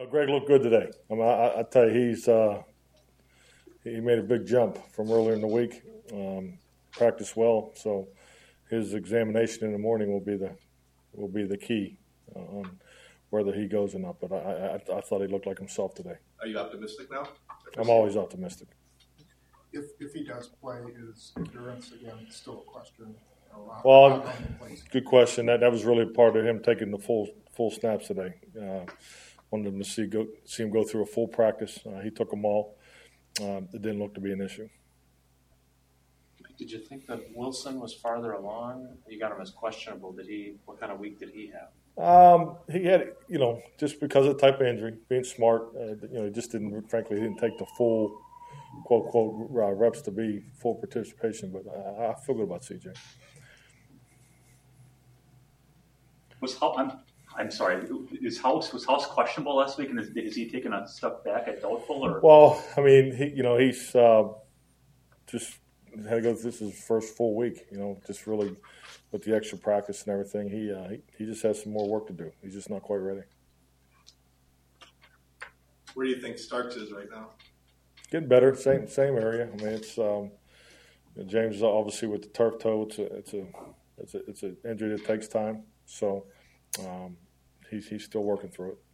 Greg looked good today. I mean, I tell you, he made a big jump from earlier in the week. Practiced well, so his examination in the morning will be the key on whether he goes or not. But I thought he looked like himself today. Are you optimistic now? I'm always optimistic. If he does play, is endurance again still a question? Well, good question. That was really part of him taking the full snaps today. Wanted him to see him go through a full practice. He took them all. It didn't look to be an issue. Did you think that Wilson was farther along? You got him as questionable. What kind of week did he have? He had, just because of the type of injury, being smart, he just didn't take the full, quote, quote, reps to be full participation. But I feel good about CJ. I'm sorry. Was House questionable last week, and is he taking a step back at doubtful? Or? Well, I mean, he's just had to go through this is his first full week. Just really with the extra practice and everything, he just has some more work to do. He's just not quite ready. Where do you think Starks is right now? Getting better, same area. I mean, it's James is obviously with the turf toe. It's an injury that takes time. So he's still working through it.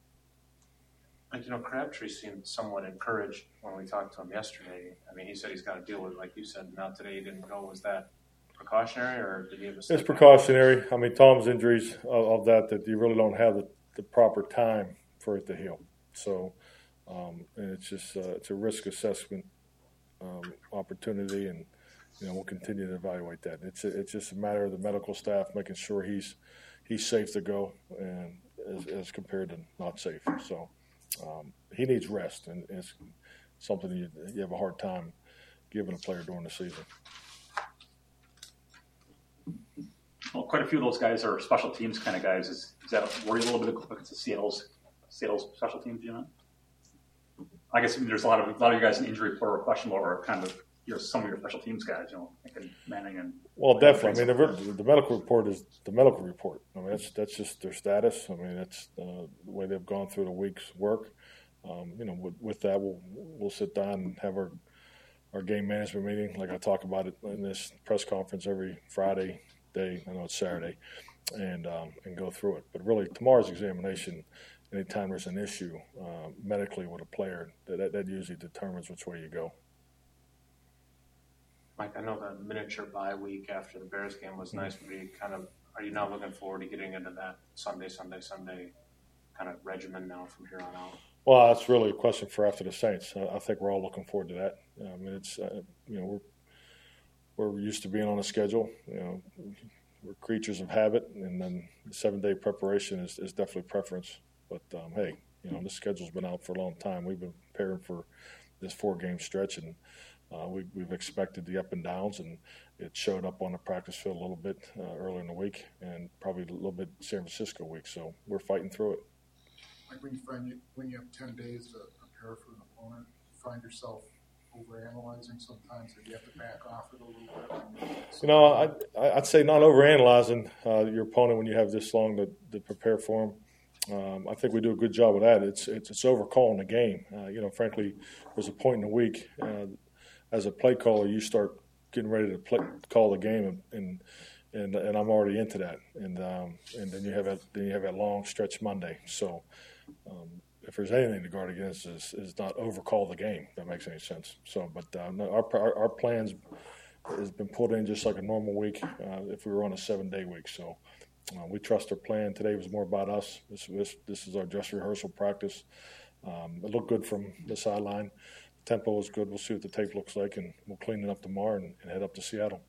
And Crabtree seemed somewhat encouraged when we talked to him yesterday. I mean, he said he's got to deal with it, like you said. Now today he didn't go. Was that precautionary, or did he have a? It's precautionary. I mean, Tom's injuries of that you really don't have the proper time for it to heal. So, and it's just it's a risk assessment opportunity, and we'll continue to evaluate that. It's just a matter of the medical staff making sure he's safe to go, and as compared to not safe. So he needs rest, and it's something you have a hard time giving a player during the season. Well, quite a few of those guys are special teams kind of guys. Is that a worry a little bit against the Seattle's special teams? I guess there's a lot of you guys in injury report are questionable, or kind of some of your special teams guys. Thinking Manning and. Well, definitely. I mean, the medical report is the medical report. I mean, that's just their status. I mean, that's the way they've gone through the week's work. With that, we'll sit down and have our game management meeting, like I talk about it in this press conference every Friday day. I know it's Saturday, and go through it. But really, tomorrow's examination, anytime there's an issue medically with a player, that usually determines which way you go. Mike, I know the miniature bye week after the Bears game was nice, but are you now looking forward to getting into that Sunday kind of regimen now from here on out? Well, that's really a question for after the Saints. I think we're all looking forward to that. I mean, it's we're used to being on a schedule. We're creatures of habit, and then the 7-day preparation is definitely preference. But hey, this schedule's been out for a long time. We've been preparing for this 4-game stretch, and we've expected the up and downs, and it showed up on the practice field a little bit earlier in the week, and probably a little bit San Francisco week. So we're fighting through it. Like when you have 10 days to prepare for an opponent, you find yourself overanalyzing sometimes, that you have to back off it a little bit. I'd say not overanalyzing your opponent when you have this long to prepare for them. I think we do a good job of that. It's overcalling the game. Frankly, there's a point in the week as a play caller, you start getting ready to call the game, and I'm already into that, and then you have that long stretch Monday. So if there's anything to guard against, is not overcall the game. If that makes any sense. So, but no, our plans has been put in just like a normal week if we were on a 7-day week. So we trust our plan. Today was more about us. This is our dress rehearsal practice. It looked good from the sideline. The tempo was good. We'll see what the tape looks like, and we'll clean it up tomorrow and head up to Seattle.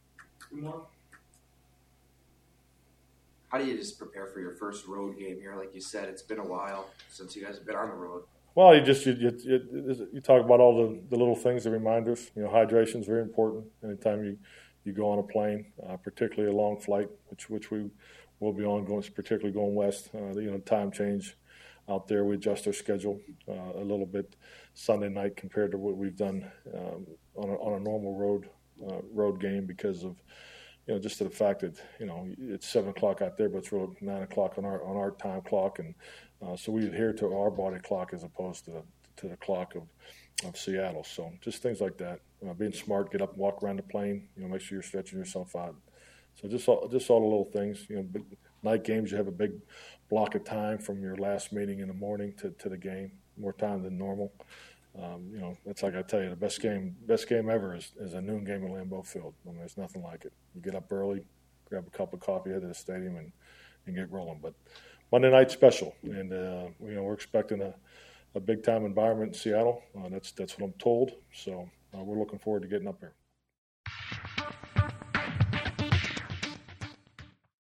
How do you just prepare for your first road game here? Like you said, it's been a while since you guys have been on the road. Well, you talk about all the little things, the reminders. Hydration is very important. Anytime you go on a plane, particularly a long flight, which we will be on, particularly going west. Time change out there. We adjust our schedule a little bit Sunday night compared to what we've done on a normal road game because of just to the fact that it's 7 o'clock out there, but it's really 9 o'clock on our time clock, and so we adhere to our body clock as opposed to the clock of Seattle. So just things like that. Being smart, get up and walk around the plane. Make sure you're stretching yourself out. So just all the little things. Big night games, you have a big block of time from your last meeting in the morning to the game, more time than normal. That's like I tell you, the best game ever is a noon game at Lambeau Field. There's nothing like it. You get up early, grab a cup of coffee, head to the stadium, and get rolling. But Monday night's special, and we're expecting a big time environment in Seattle. That's what I'm told. So we're looking forward to getting up there.